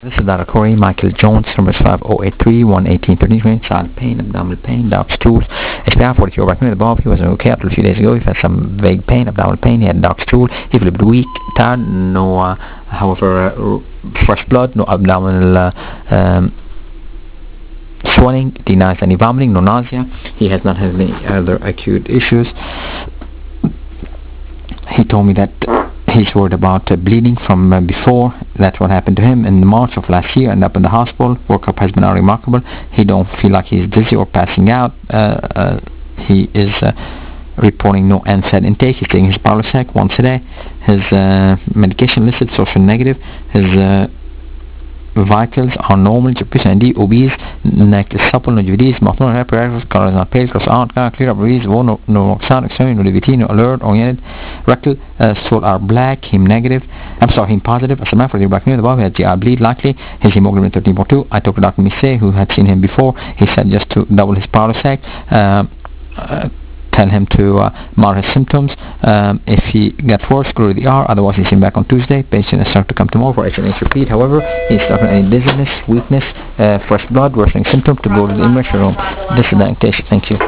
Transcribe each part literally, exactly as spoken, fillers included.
This is Doctor Corey Michael Jones, number five zero eight three, one one eight, one three three, side pain, abdominal pain, Dock's tools. H P I forty-two over the above. He was okay until a few days ago. He had some vague pain, abdominal pain. He had Dock's tool. He felt a bit weak, tired, no, uh, however, uh, fresh blood, no abdominal uh, um, swelling, denies any vomiting, no nausea. He has not had any other acute issues. He told me that he's worried about uh, bleeding from uh, before. That's what happened to him in March of last year, and up in the hospital. Workup has been unremarkable. He don't feel like he's dizzy or passing out. Uh, uh, he is uh, reporting no N SAID intake. He's taking his Prilosec once a day. His uh, medication listed social negative. His uh, vitals are normal. Percent D, obese, neck is supple, no diabetes, mouth no apparatus, color is not pale, cross out, clear up, obese, no no oxide, extremely, no D V T, no alert, oriented, rectal, uh, stool are black, heme negative, I'm sorry, heme positive, as a matter for the black near the above, he had G I bleed likely, his hemoglobin thirteen point two. I talked to Doctor Mise, who had seen him before. He said just to double his Prilosec, uh, uh, tell him to uh, monitor his symptoms. Um, if he gets worse, go to the E R. Otherwise, he's seen back on Tuesday. Patient is starting to come tomorrow for H and H repeat. However, he's starting any dizziness, weakness, uh, fresh blood, worsening symptom to go to the emergency room. This is the dictation. Thank you.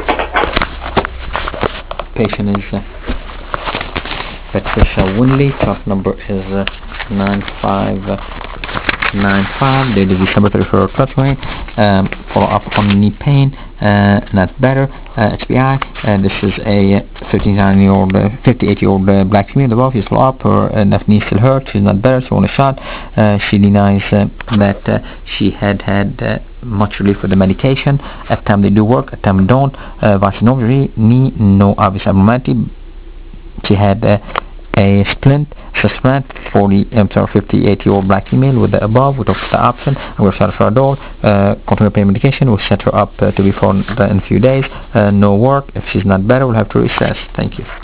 Patient is uh, Patricia Winley. Top number is uh, nine five nine five. Date is December thirty-first. Fluctuate. Um, follow up on knee pain. Uh, not better. Uh, H P I. Uh, this is a fifty-nine-year-old, uh, fifty-eight-year-old uh, black female. Above, she's follow up. Her uh, left knee still hurts. She's not better. She wants a shot. Uh, she denies uh, that uh, she had had uh, much relief with the medication. At time they do work. At time they don't. Uh, Vaccine knee, no obvious abnormality. She had uh, a splint, splint, forty, I'm sorry, fifty-eight-year-old black female with the above. We talked about the option. I'm going to start her a door. Uh, continue pain medication. We'll set her up uh, to be found in a few days. Uh, no work. If she's not better, we'll have to recess. Thank you.